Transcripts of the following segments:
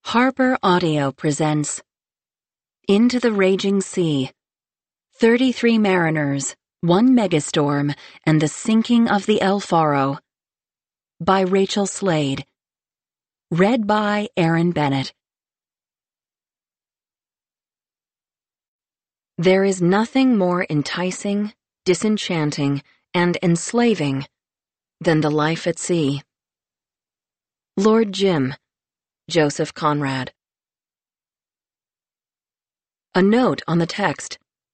Harper Audio presents Into the Raging Sea, 33 Mariners, One Megastorm, and the Sinking of the El Faro, by Rachel Slade. Read by Aaron Bennett. There is nothing more enticing, disenchanting, and enslaving than the life at sea. Lord Jim, Joseph Conrad. A note on the text.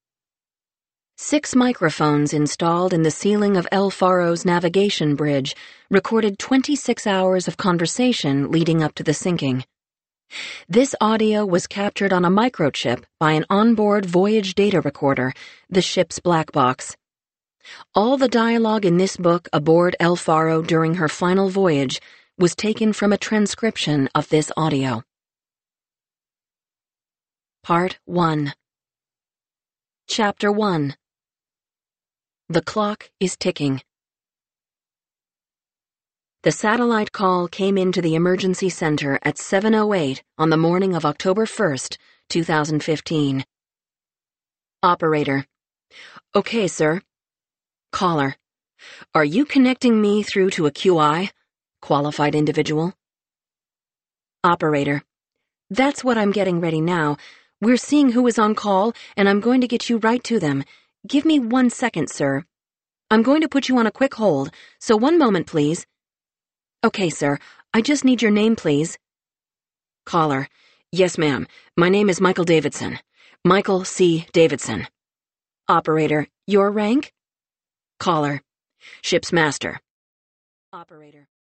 6 microphones installed in the ceiling of El Faro's navigation bridge recorded 26 hours of conversation leading up to the sinking. This audio was captured on a microchip by an onboard voyage data recorder, the ship's black box. All the dialogue in this book aboard El Faro during her final voyage was taken from a transcription of this audio. Part 1. Chapter 1. The clock is ticking. The satellite call came into the emergency center at 7:08 on the morning of October 1st, 2015. Operator. Okay, sir. Caller. Are you connecting me through to a QI? Qualified individual. Operator. That's what I'm getting ready now. We're seeing who is on call, and I'm going to get you right to them. Give me 1 second, sir. I'm going to put you on a quick hold, so 1 moment, please. Okay, sir. I just need your name, please. Caller. Yes, ma'am. My name is Michael Davidson. Michael C. Davidson. Operator. Your rank? Caller. Ship's master. Operator.